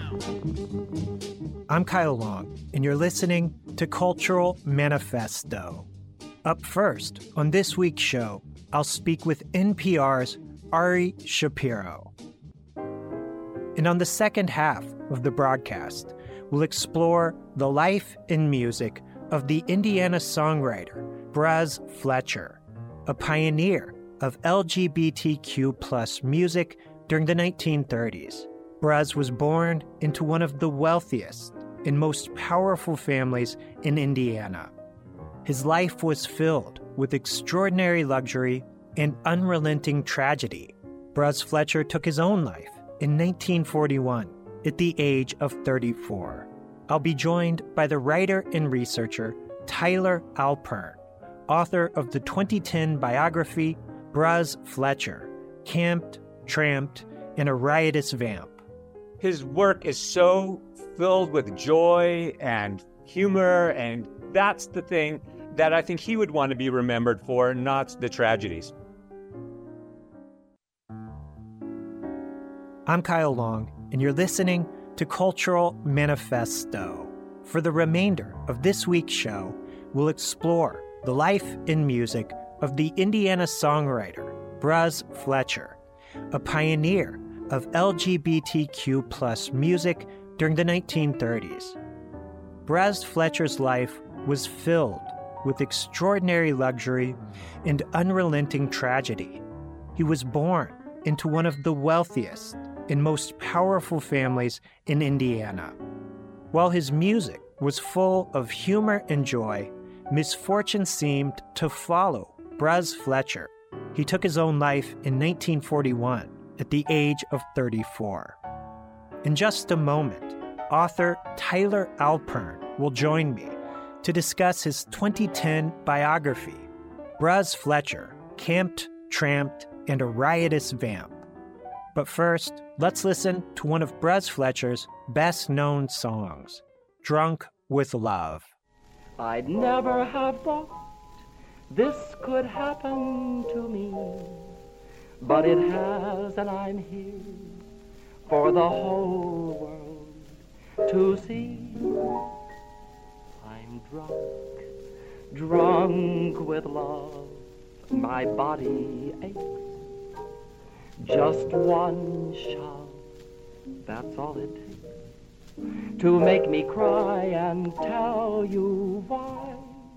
I'm Kyle Long, and you're listening to Cultural Manifesto. Up first, on this week's show, I'll speak with NPR's Ari Shapiro. And on the second half of the broadcast, we'll explore the life and music of the Indiana songwriter Buzz Fletcher, a pioneer of LGBTQ+ music during the 1930s. Buzz was born into one of the wealthiest and most powerful families in Indiana. His life was filled with extraordinary luxury and unrelenting tragedy. Buzz Fletcher took his own life in 1941 at the age of 34. I'll be joined by the writer and researcher Tyler Alpern, author of the 2010 biography Buzz Fletcher, Camped, Tramped, and a Riotous Vamp. His work is so filled with joy and humor, and that's the thing that I think he would want to be remembered for, not the tragedies. I'm Kyle Long, and you're listening to Cultural Manifesto. For the remainder of this week's show, we'll explore the life and music of the Indiana songwriter Buzz Fletcher, a pioneer of LGBTQ+ music during the 1930s. Buzz Fletcher's life was filled with extraordinary luxury and unrelenting tragedy. He was born into one of the wealthiest and most powerful families in Indiana. While his music was full of humor and joy, misfortune seemed to follow Buzz Fletcher. He took his own life in 1941 at the age of 34. In just a moment, author Tyler Alpern will join me to discuss his 2010 biography, Buzz Fletcher, Camped, Tramped, and a Riotous Vamp. But first, let's listen to one of Buzz Fletcher's best-known songs, Drunk with Love. I'd never have thought this could happen to me, but it has, and I'm here for the whole world to see. I'm drunk with love, my body aches. Just one shot, that's all it takes to make me cry and tell you why.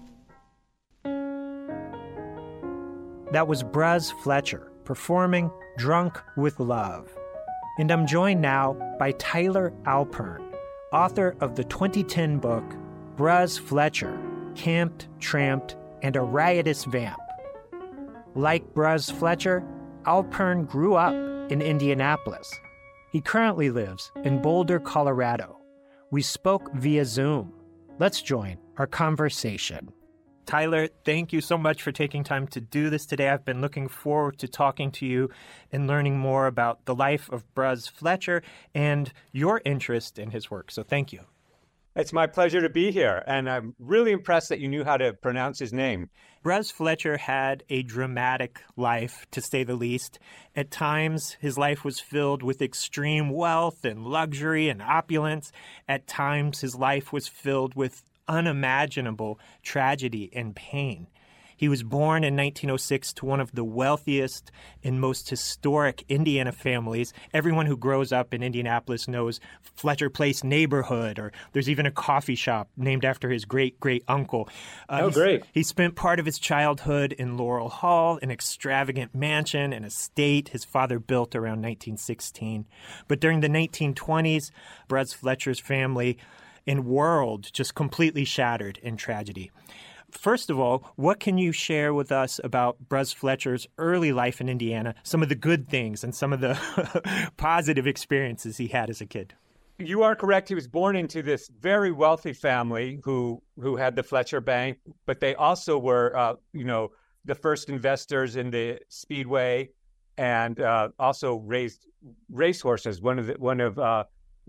That was Buzz Fletcher performing Drunk with Love. And I'm joined now by Tyler Alpern, author of the 2010 book Buzz Fletcher, Camped, Tramped, and a Riotous Vamp. Like Buzz Fletcher, Alpern grew up in Indianapolis. He currently lives in Boulder, Colorado. We spoke via Zoom. Let's join our conversation. Tyler, thank you so much for taking time to do this today. I've been looking forward to talking to you and learning more about the life of Buzz Fletcher and your interest in his work. So thank you. It's my pleasure to be here, and I'm really impressed that you knew how to pronounce his name. Buzz Fletcher had a dramatic life, to say the least. At times, his life was filled with extreme wealth and luxury and opulence. At times, his life was filled with unimaginable tragedy and pain. He was born in 1906 to one of the wealthiest and most historic Indiana families. Everyone who grows up in Indianapolis knows Fletcher Place neighborhood, or there's even a coffee shop named after his great-great-uncle. Great. He spent part of his childhood in Laurel Hall, an extravagant mansion and estate his father built around 1916. But during the 1920s, Buzz Fletcher's family and world just completely shattered in tragedy. First of all, what can you share with us about Buzz Fletcher's early life in Indiana, some of the good things and some of the positive experiences he had as a kid? You are correct. He was born into this very wealthy family who had the Fletcher Bank, but they also were, the first investors in the Speedway, and also raised racehorses. One of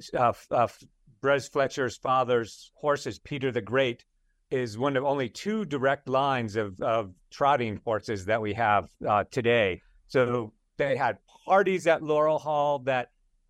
Buzz Fletcher's father's horses, Peter the Great, is one of only two direct lines of trotting horses that we have today. So they had parties at Laurel Hall that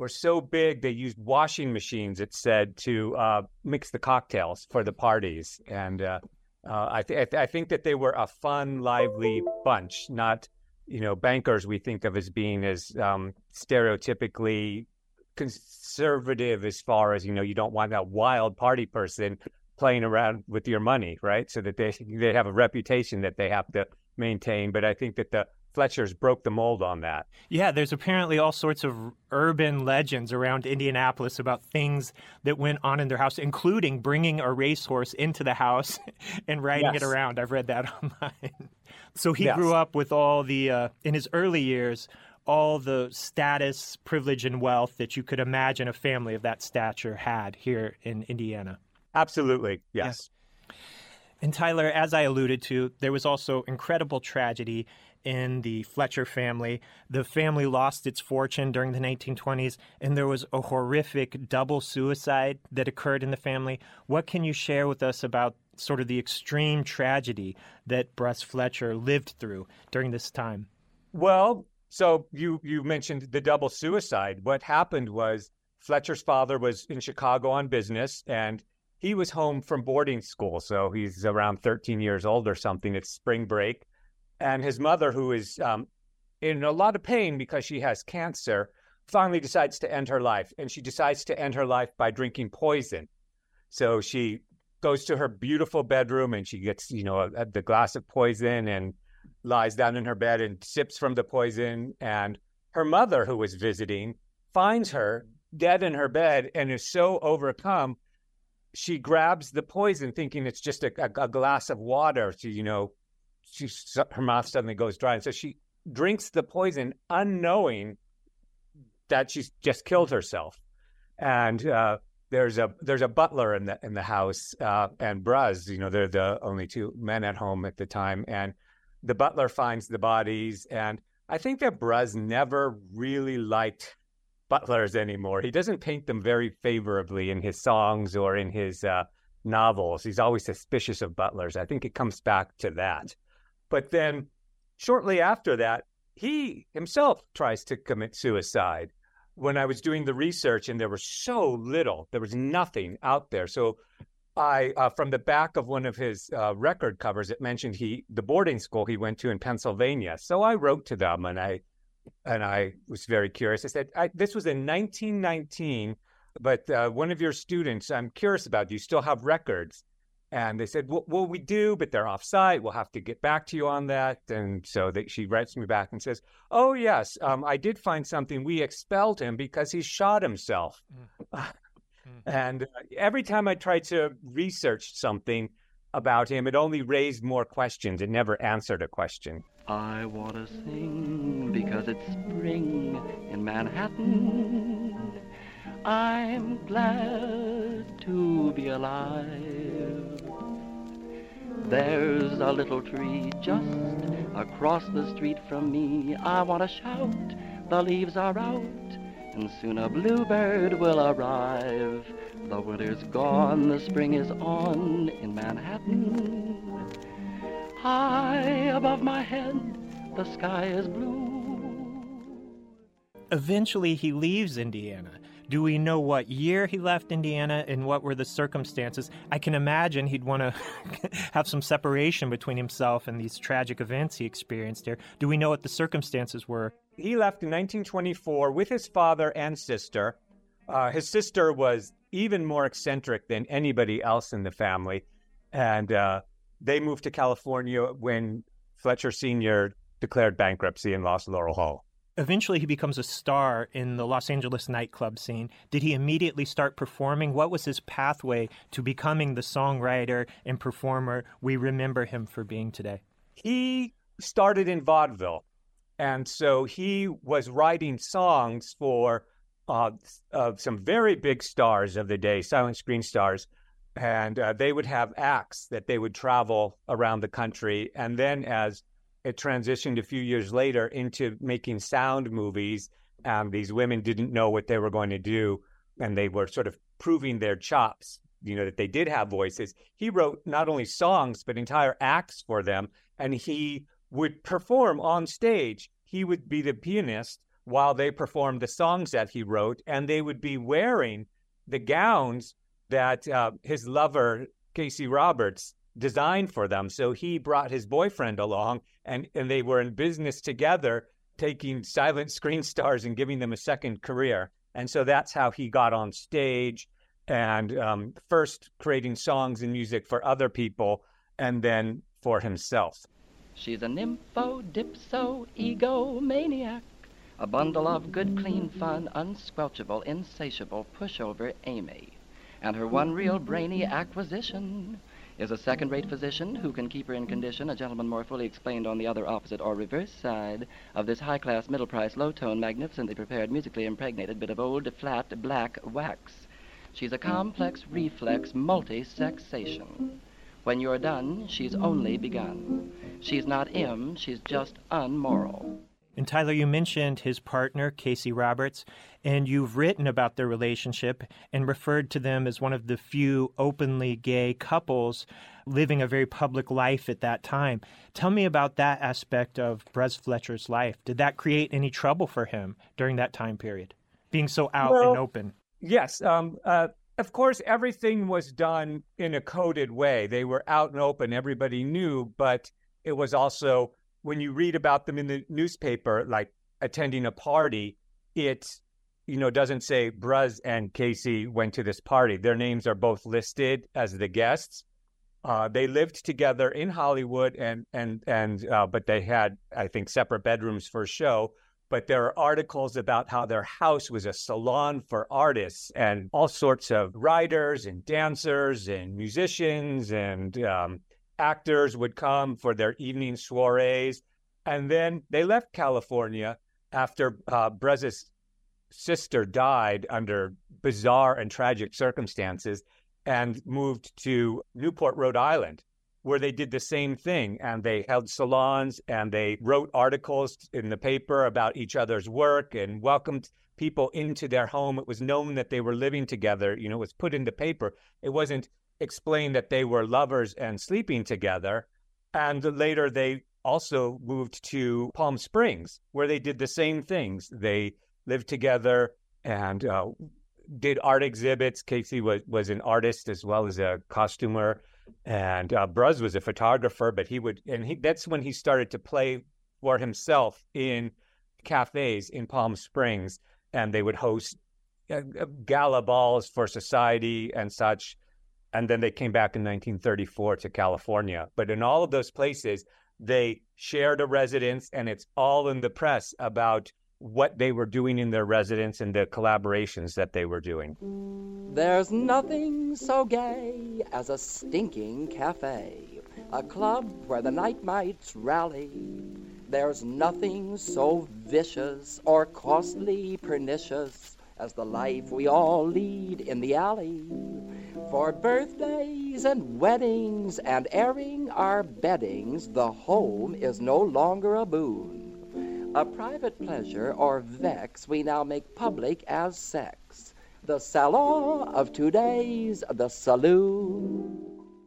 were so big they used washing machines, it said, to mix the cocktails for the parties. And I think that they were a fun, lively bunch, not, bankers we think of as being as stereotypically conservative as far as, you don't want that wild party person playing around with your money, right? So that they have a reputation that they have to maintain. But I think that the Fletchers broke the mold on that. Yeah, there's apparently all sorts of urban legends around Indianapolis about things that went on in their house, including bringing a racehorse into the house and riding it around. I've read that online. So he grew up with all the, in his early years, all the status, privilege, and wealth that you could imagine a family of that stature had here in Indiana. Absolutely, yes. And Tyler, as I alluded to, there was also incredible tragedy in the Fletcher family. The family lost its fortune during the 1920s, and there was a horrific double suicide that occurred in the family. What can you share with us about sort of the extreme tragedy that Bruce Fletcher lived through during this time? Well, so you mentioned the double suicide. What happened was Fletcher's father was in Chicago on business, and he was home from boarding school. So he's around 13 years old or something. It's spring break. And his mother, who is in a lot of pain because she has cancer, finally decides to end her life. And she decides to end her life by drinking poison. So she goes to her beautiful bedroom and she gets, the glass of poison and lies down in her bed and sips from the poison. And her mother, who was visiting, finds her dead in her bed and is so overcome, she grabs the poison thinking it's just a glass of water. Her mouth suddenly goes dry. And so she drinks the poison unknowing that she's just killed herself. And there's a butler in the house, and Bruz, they're the only two men at home at the time. And the butler finds the bodies. And I think that Bruz never really liked butlers anymore. He doesn't paint them very favorably in his songs or in his novels. He's always suspicious of butlers. I think it comes back to that. But then shortly after that, he himself tries to commit suicide. When I was doing the research and there was so little, there was nothing out there. So I, from the back of one of his record covers, it mentioned the boarding school he went to in Pennsylvania. So I wrote to them and I was very curious. I said, this was in 1919, but one of your students, I'm curious about, do you still have records? And they said, well, we do, but they're off-site. We'll have to get back to you on that. And so she writes me back and says, oh, yes, I did find something. We expelled him because he shot himself. And every time I tried to research something about him, it only raised more questions. It never answered a question. I want to sing because it's spring in Manhattan. I'm glad to be alive. There's a little tree just across the street from me. I want to shout, the leaves are out, and soon a bluebird will arrive. The winter's gone, the spring is on in Manhattan. High above my head, the sky is blue. Eventually, he leaves Indiana. Do we know what year he left Indiana and what were the circumstances? I can imagine he'd want to have some separation between himself and these tragic events he experienced here. Do we know what the circumstances were? He left in 1924 with his father and sister. His sister was even more eccentric than anybody else in the family. And they moved to California when Fletcher Sr. declared bankruptcy and lost Laurel Hall. Eventually, he becomes a star in the Los Angeles nightclub scene. Did he immediately start performing? What was his pathway to becoming the songwriter and performer we remember him for being today? He started in vaudeville. And so he was writing songs for some very big stars of the day, silent screen stars. And they would have acts that they would travel around the country. And then as it transitioned a few years later into making sound movies, and these women didn't know what they were going to do, and they were sort of proving their chops, that they did have voices. He wrote not only songs, but entire acts for them, and he would perform on stage. He would be the pianist while they performed the songs that he wrote, and they would be wearing the gowns that his lover, Casey Roberts, designed for them. So he brought his boyfriend along, and they were in business together, taking silent screen stars and giving them a second career. And so that's how he got on stage, and first creating songs and music for other people, and then for himself. She's a nympho, dipso, egomaniac, a bundle of good, clean fun, unsquelchable, insatiable, pushover Amy. And her one real brainy acquisition is a second-rate physician who can keep her in condition, a gentleman more fully explained on the other opposite or reverse side of this high-class, middle-price, low-tone, magnificently prepared, musically impregnated bit of old, flat, black wax. She's a complex, reflex, multi-sexation. When you're done, she's only begun. She's not she's just unmoral. And Tyler, you mentioned his partner, Casey Roberts, and you've written about their relationship and referred to them as one of the few openly gay couples living a very public life at that time. Tell me about that aspect of Bruz Fletcher's life. Did that create any trouble for him during that time period, being so out and open? Yes. Of course, everything was done in a coded way. They were out and open. Everybody knew, but it was also, when you read about them in the newspaper, like attending a party, it, doesn't say Bruz and Casey went to this party. Their names are both listed as the guests. They lived together in Hollywood, but they had, I think, separate bedrooms for show. But there are articles about how their house was a salon for artists, and all sorts of writers and dancers and musicians and actors would come for their evening soirees. And then they left California after Bruz's sister died under bizarre and tragic circumstances, and moved to Newport, Rhode Island, where they did the same thing. And they held salons, and they wrote articles in the paper about each other's work and welcomed people into their home. It was known that they were living together. It was put in the paper. It wasn't explained that they were lovers and sleeping together. And later they also moved to Palm Springs, where they did the same things. They lived together and did art exhibits. Casey was an artist as well as a costumer. And Bruz was a photographer, but that's when he started to play for himself in cafes in Palm Springs, and they would host gala balls for society and such. And then they came back in 1934 to California. But in all of those places, they shared a residence, and it's all in the press about what they were doing in their residence and the collaborations that they were doing. There's nothing so gay as a stinking cafe, a club where the night mites rally. There's nothing so vicious or costly pernicious as the life we all lead in the alley. For birthdays and weddings and airing our beddings, the home is no longer a boon. A private pleasure or vex we now make public as sex. The salon of today's the saloon.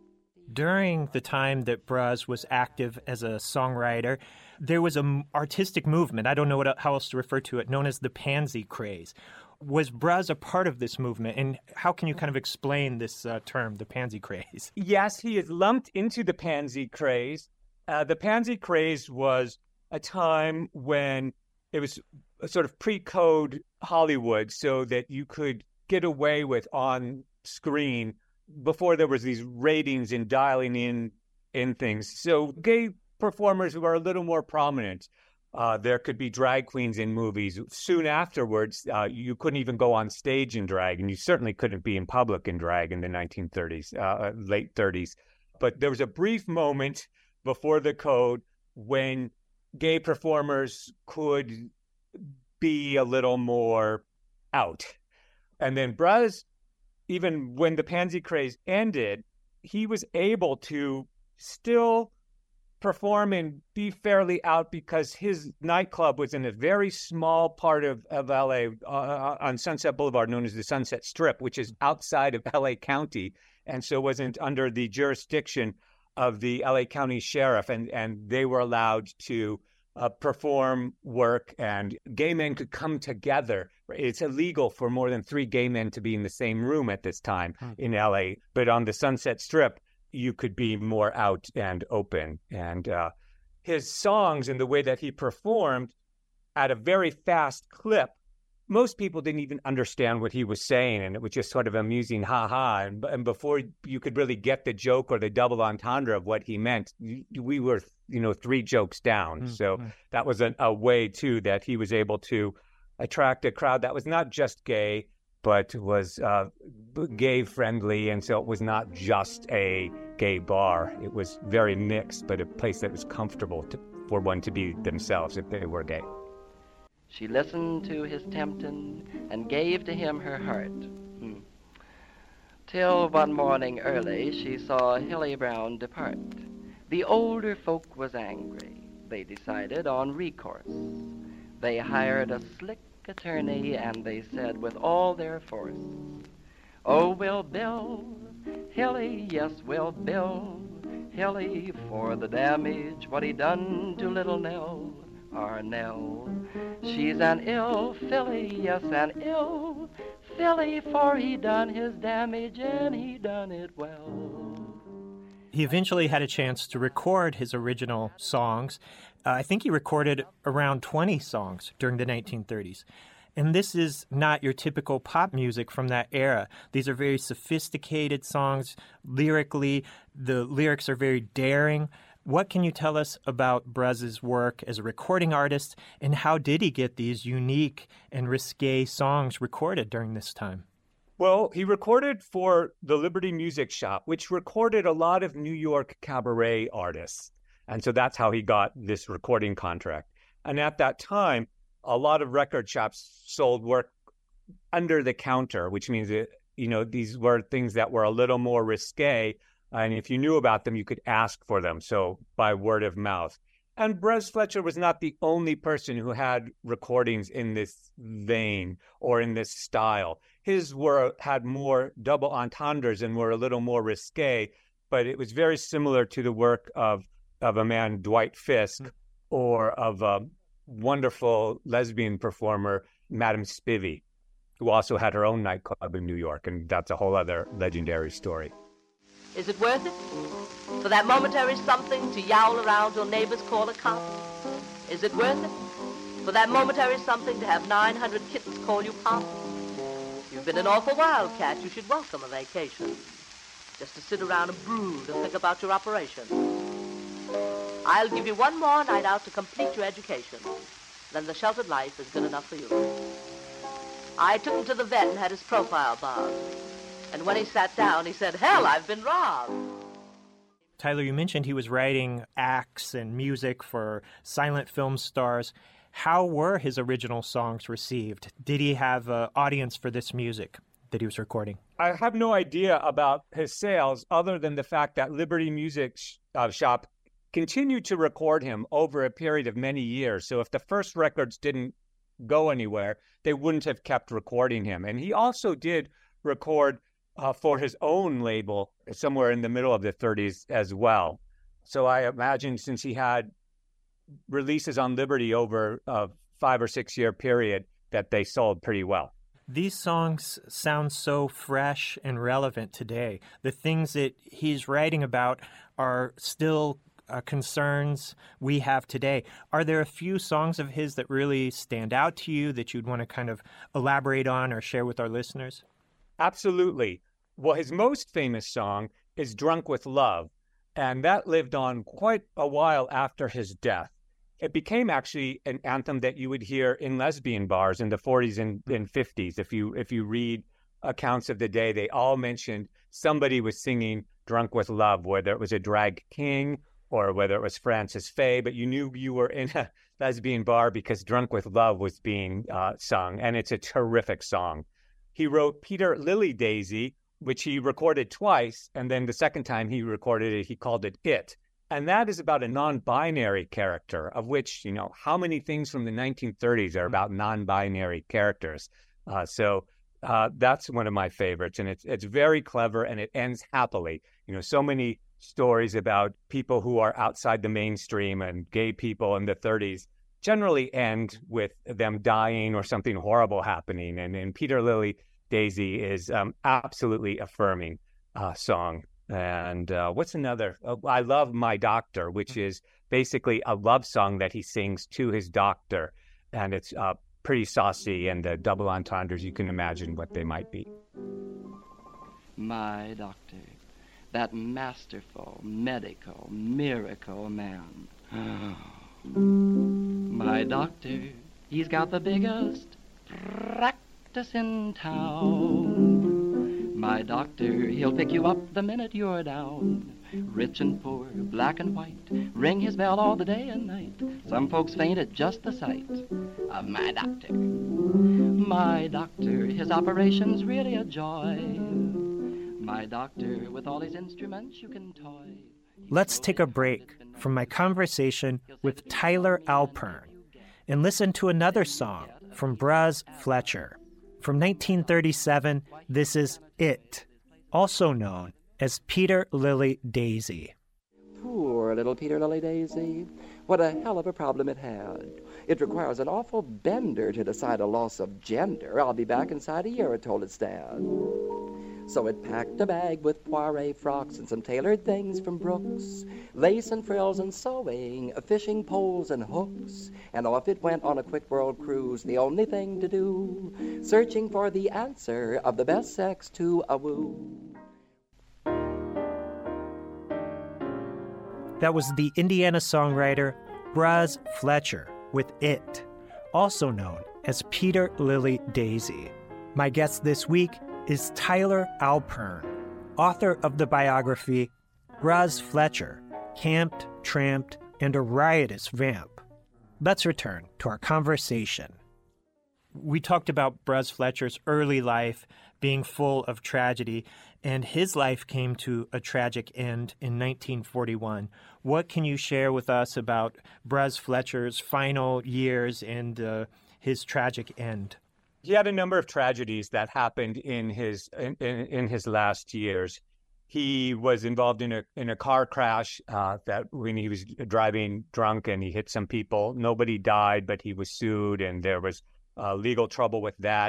During the time that Bruz was active as a songwriter, there was an artistic movement, I don't know how else to refer to it, known as the pansy craze. Was Bruz a part of this movement, and how can you kind of explain this term, the pansy craze? Yes, he is lumped into the pansy craze. The pansy craze was a time when it was a sort of pre-code Hollywood, so that you could get away with on screen before there was these ratings and dialing in things. So gay performers were a little more prominent. There could be drag queens in movies. Soon afterwards, you couldn't even go on stage in drag, and you certainly couldn't be in public in drag in the 1930s, late 30s. But there was a brief moment before the code when gay performers could be a little more out. And then Bruz, even when the pansy craze ended, he was able to still perform and be fairly out because his nightclub was in a very small part of LA on Sunset Boulevard, known as the Sunset Strip, which is outside of LA County, and so wasn't under the jurisdiction of the LA County Sheriff, and they were allowed to perform work, and gay men could come together. It's illegal for more than 3 gay men to be in the same room at this time in LA. But on the Sunset Strip, you could be more out and open. And his songs and the way that he performed at a very fast clip, most people didn't even understand what he was saying, and it was just sort of amusing, ha-ha. And before you could really get the joke or the double entendre of what he meant, we were, 3 jokes down. So that was a way, too, that he was able to attract a crowd that was not just gay, but was gay-friendly, and so it was not just a gay bar. It was very mixed, but a place that was comfortable for one to be themselves if they were gay. She listened to his tempting and gave to him her heart. Till one morning early she saw Hilly Brown depart. The older folk was angry. They decided on recourse. They hired a slick attorney and they said with all their force, "Oh, we'll bill Hilly, yes, we'll bill Hilly for the damage what he done to little Nell, our Nell. She's an ill filly, yes, an ill filly, for he done his damage and he done it well." He eventually had a chance to record his original songs. I think he recorded around 20 songs during the 1930s. And this is not your typical pop music from that era. These are very sophisticated songs. Lyrically, the lyrics are very daring. What can you tell us about Brez's work as a recording artist, and how did he get these unique and risque songs recorded during this time? Well, he recorded for the Liberty Music Shop, which recorded a lot of New York cabaret artists. And so that's how he got this recording contract. And at that time, a lot of record shops sold work under the counter, which means that, these were things that were a little more risque. And if you knew about them, you could ask for them. So by word of mouth. And Brez Fletcher was not the only person who had recordings in this vein or in this style. His had more double entendres and were a little more risque, but it was very similar to the work of a man, Dwight Fisk, or of a wonderful lesbian performer, Madame Spivey, who also had her own nightclub in New York, and that's a whole other legendary story. Is it worth it? For that momentary something to yowl around your neighbors call a cop? Is it worth it? For that momentary something to have 900 kittens call you pop? You've been an awful wildcat, you should welcome a vacation. Just to sit around and brood and think about your operation. I'll give you one more night out to complete your education. Then the sheltered life is good enough for you. I took him to the vet and had his profile bobbed. And when he sat down, he said, "Hell, I've been robbed." Tyler, you mentioned he was writing acts and music for silent film stars. How were his original songs received? Did he have an audience for this music that he was recording? I have no idea about his sales other than the fact that Liberty Music Shop continued to record him over a period of many years. So if the first records didn't go anywhere, they wouldn't have kept recording him. And he also did record for his own label somewhere in the middle of the 30s as well. So I imagine since he had releases on Liberty over a 5 or 6 year period, that they sold pretty well. These songs sound so fresh and relevant today. The things that he's writing about are still concerns we have today. Are there a few songs of his that really stand out to you that you'd want to kind of elaborate on or share with our listeners? Absolutely. Well, his most famous song is Drunk with Love, and that lived on quite a while after his death. It became actually an anthem that you would hear in lesbian bars in the 40s and 50s. If you read accounts of the day, they all mentioned somebody was singing Drunk with Love, whether it was a drag king or whether it was Frances Faye, but you knew you were in a lesbian bar because Drunk with Love was being sung, and it's a terrific song. He wrote Peter Lily Daisy, which he recorded twice, and then the second time he recorded it, he called it It. And that is about a non-binary character, of which, how many things from the 1930s are about non-binary characters? So that's one of my favorites, and it's very clever, and it ends happily. So many stories about people who are outside the mainstream and gay people in the 30s generally end with them dying or something horrible happening. And Peter Lily Daisy is absolutely affirming song. And what's another? I love My Doctor, which is basically a love song that he sings to his doctor. And it's pretty saucy, and the double entendres, you can imagine what they might be. My doctor, that masterful, medical, miracle man. My doctor, he's got the biggest practice in town. My doctor, he'll pick you up the minute you're down. Rich and poor, black and white, ring his bell all the day and night. Some folks faint at just the sight of my doctor. My doctor, his operation's really a joy. My doctor, with all his instruments you can toy. Let's take a break from my conversation with Tyler Alpern and listen to another song from Buzz Fletcher. From 1937, this is It, also known as Peter Lily Daisy. Poor little Peter Lily Daisy, what a hell of a problem it had. It requires an awful bender to decide a loss of gender. I'll be back inside a year, it told its dad. So it packed a bag with Poiret frocks and some tailored things from Brooks, lace and frills and sewing, fishing poles and hooks, and off it went on a quick world cruise, the only thing to do, searching for the answer of the best sex to a woo. That was the Indiana songwriter Buzz Fletcher with It, also known as Peter Lily Daisy. My guest this week is Tyler Alpern, author of the biography Buzz Fletcher, Camped, Tramped, and a Riotous Vamp. Let's return to our conversation. We talked about Buzz Fletcher's early life being full of tragedy, and his life came to a tragic end in 1941. What can you share with us about Buzz Fletcher's final years and his tragic end? He had a number of tragedies that happened in his last years. He was involved in a car crash that when he was driving drunk and he hit some people. Nobody died, but he was sued, and there was legal trouble with that.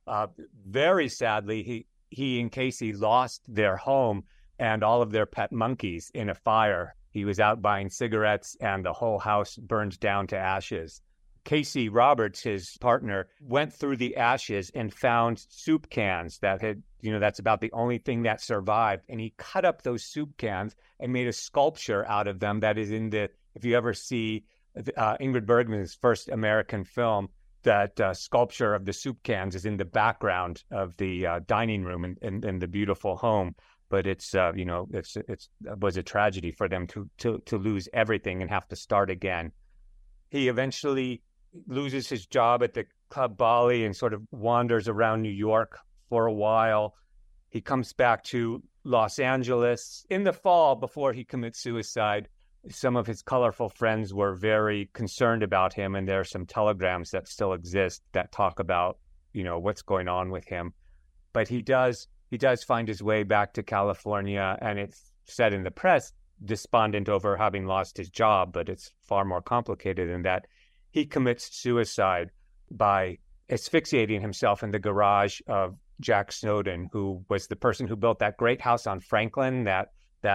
Very sadly, he and Casey lost their home and all of their pet monkeys in a fire. He was out buying cigarettes, and the whole house burned down to ashes. Casey Roberts, his partner, went through the ashes and found soup cans that had, that's about the only thing that survived. And he cut up those soup cans and made a sculpture out of them that is in if you ever see Ingrid Bergman's first American film, that sculpture of the soup cans is in the background of the dining room in the beautiful home. But it was a tragedy for them to lose everything and have to start again. He eventually loses his job at the Club Bali and sort of wanders around New York for a while. He comes back to Los Angeles in the fall before he commits suicide. Some of his colorful friends were very concerned about him, and there are some telegrams that still exist that talk about, what's going on with him. But he does find his way back to California, and it's said in the press, despondent over having lost his job, but it's far more complicated than that. He commits suicide by asphyxiating himself in the garage of Jack Snowden, who was the person who built that great house on Franklin, that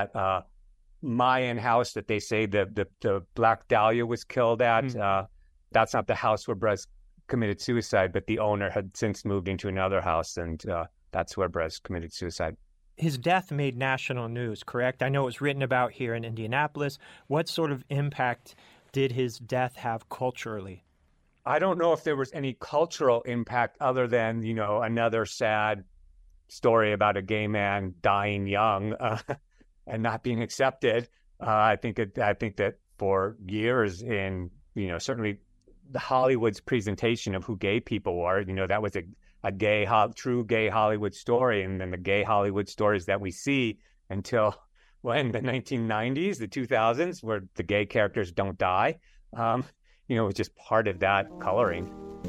Mayan house that they say the Black Dahlia was killed at. That's not the house where Buzz committed suicide, but the owner had since moved into another house, and that's where Buzz committed suicide. His death made national news, correct? I know it was written about here in Indianapolis. What sort of impact did his death have culturally? I don't know if there was any cultural impact other than, another sad story about a gay man dying young and not being accepted. I think that for years in, certainly the Hollywood's presentation of who gay people were, that was a true gay Hollywood story. And then the gay Hollywood stories that we see until the 1990s, the 2000s, where the gay characters don't die, was just part of that coloring.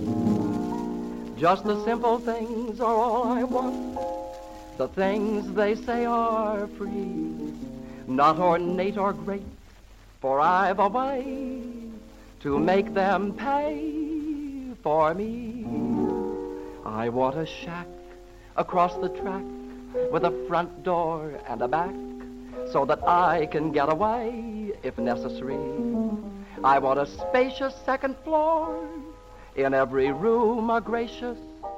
Just the simple things are all I want. The things they say are free. not ornate or great, for I've a way to make them pay for me. I want a shack across the track with a front door and a back, so that I can get away if necessary. I want a spacious second floor, in every room a gracious.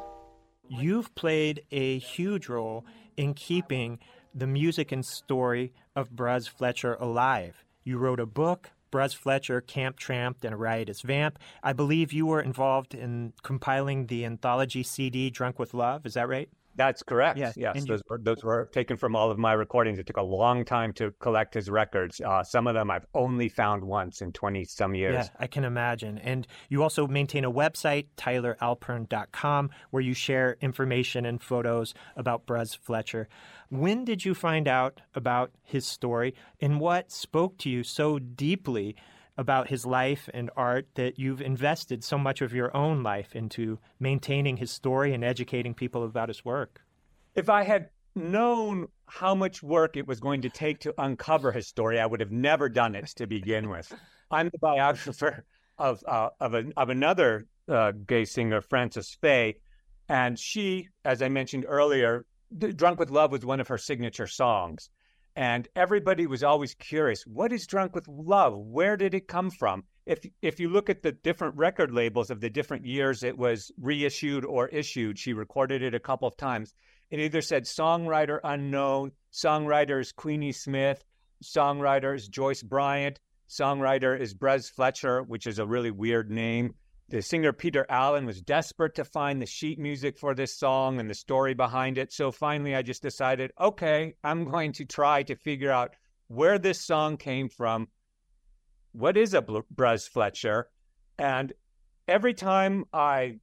You've played a huge role in keeping the music and story of Buzz Fletcher alive. You wrote a book, Buzz Fletcher, Camp Tramp, and a Riotous Vamp. I believe you were involved in compiling the anthology CD, Drunk with Love. Is that right? That's correct. Yes. Yes, those were taken from all of my recordings. It took a long time to collect his records. Some of them I've only found once in 20-some years. Yeah, I can imagine. And you also maintain a website, tyleralpern.com, where you share information and photos about Buzz Fletcher. When did you find out about his story, and what spoke to you so deeply about his life and art that you've invested so much of your own life into maintaining his story and educating people about his work? If I had known how much work it was going to take to uncover his story, I would have never done it to begin with. I'm the biographer of another gay singer, Frances Faye, and she, as I mentioned earlier, Drunk with Love was one of her signature songs. And everybody was always curious, what is Drunk with Love? Where did it come from? If you look at the different record labels of the different years it was reissued or issued, she recorded it a couple of times. It either said songwriter unknown, songwriter is Queenie Smith, songwriter is Joyce Bryant, songwriter is Buzz Fletcher, which is a really weird name. The singer Peter Allen was desperate to find the sheet music for this song and the story behind it. So finally, I just decided, okay, I'm going to try to figure out where this song came from. What is a Buzz Fletcher? And every time I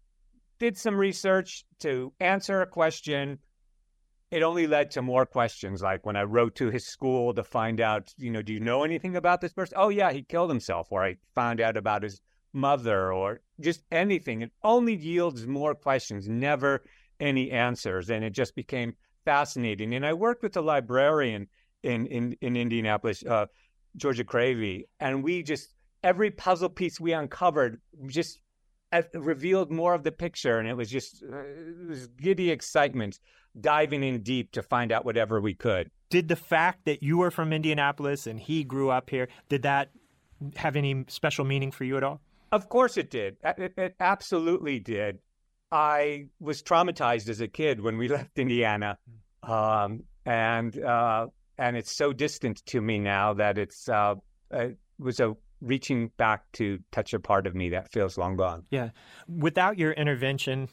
did some research to answer a question, it only led to more questions. Like when I wrote to his school to find out, do you know anything about this person? Oh, yeah, he killed himself. Or I found out about his mother, or just anything. It only yields more questions, never any answers. And it just became fascinating. And I worked with a librarian in Indianapolis, Georgia Cravey, and we just, every puzzle piece we uncovered just revealed more of the picture. And it was just it was giddy excitement, diving in deep to find out whatever we could. Did the fact that you were from Indianapolis and he grew up here, did that have any special meaning for you at all? Of course it did. It absolutely did. I was traumatized as a kid when we left Indiana, and it's so distant to me now that it was a reaching back to touch a part of me that feels long gone. Yeah. Without your intervention,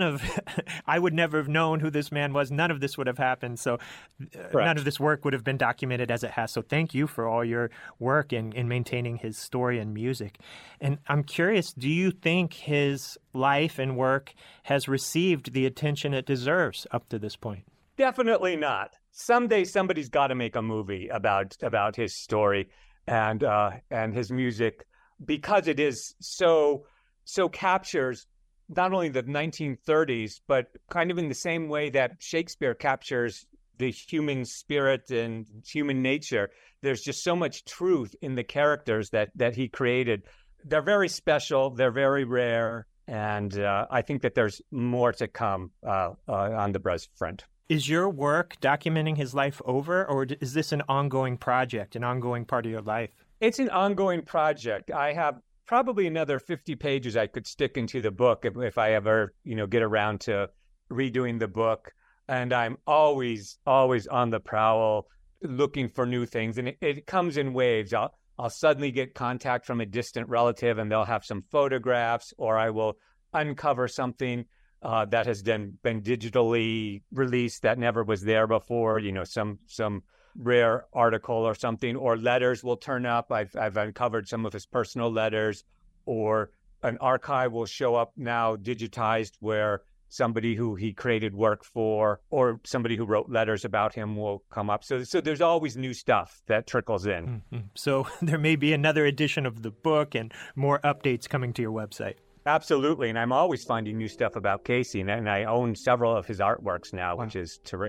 I would never have known who this man was. None of this would have happened. So none of this work would have been documented as it has. So thank you for all your work in maintaining his story and music. And I'm curious, do you think his life and work has received the attention it deserves up to this point? Definitely not. Someday somebody's got to make a movie about his story and his music, because it is so captures not only the 1930s, but kind of in the same way that Shakespeare captures the human spirit and human nature. There's just so much truth in the characters that he created. They're very special. They're very rare. And I think that there's more to come on the Buzz front. Is your work documenting his life over, or is this an ongoing project, an ongoing part of your life? It's an ongoing project. I have probably another 50 pages I could stick into the book if I ever, get around to redoing the book. And I'm always on the prowl, looking for new things. And it comes in waves. I'll suddenly get contact from a distant relative, and they'll have some photographs, or I will uncover something that has then been digitally released that never was there before, some rare article or something, or letters will turn up. I've uncovered some of his personal letters, or an archive will show up now digitized where somebody who he created work for, or somebody who wrote letters about him will come up. So there's always new stuff that trickles in. Mm-hmm. So there may be another edition of the book and more updates coming to your website. Absolutely. And I'm always finding new stuff about Casey. And I own several of his artworks now, which is terrific.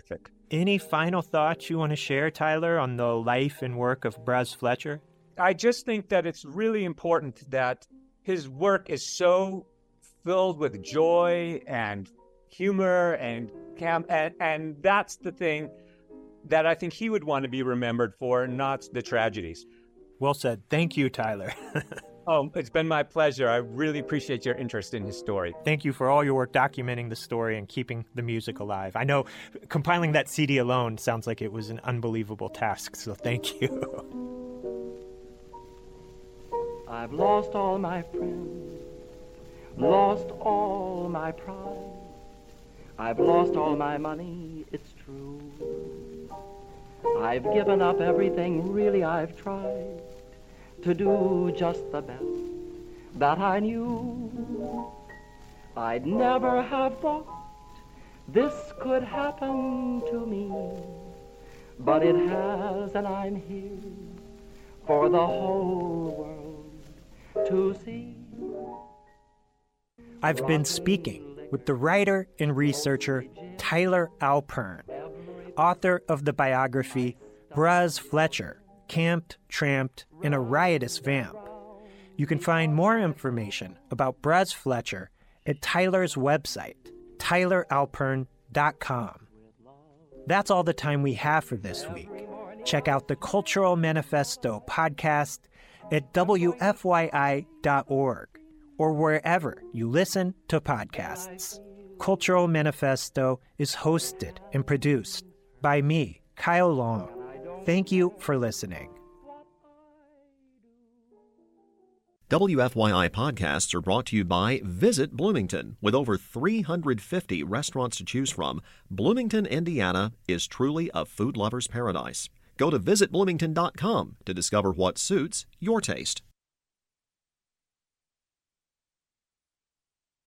Any final thoughts you want to share, Tyler, on the life and work of Braz Fletcher? I just think that it's really important that his work is so filled with joy and humor and that's the thing that I think he would want to be remembered for, not the tragedies. Well said. Thank you, Tyler. Oh, it's been my pleasure. I really appreciate your interest in his story. Thank you for all your work documenting the story and keeping the music alive. I know compiling that CD alone sounds like it was an unbelievable task, so thank you. I've lost all my friends, lost all my pride. I've lost all my money, it's true. I've given up everything, really I've tried to do just the best that I knew. I'd never have thought this could happen to me, but it has, and I'm here for the whole world to see. I've been speaking with the writer and researcher Tyler Alpern, author of the biography Braz Fletcher, Camped, Tramped, and a Riotous Vamp. You can find more information about Braz Fletcher at Tyler's website, tyleralpern.com. That's all the time we have for this week. Check out the Cultural Manifesto podcast at WFYI.org or wherever you listen to podcasts. Cultural Manifesto is hosted and produced by me, Kyle Long. Thank you for listening. WFYI podcasts are brought to you by Visit Bloomington. With over 350 restaurants to choose from, Bloomington, Indiana is truly a food lover's paradise. Go to visitbloomington.com to discover what suits your taste.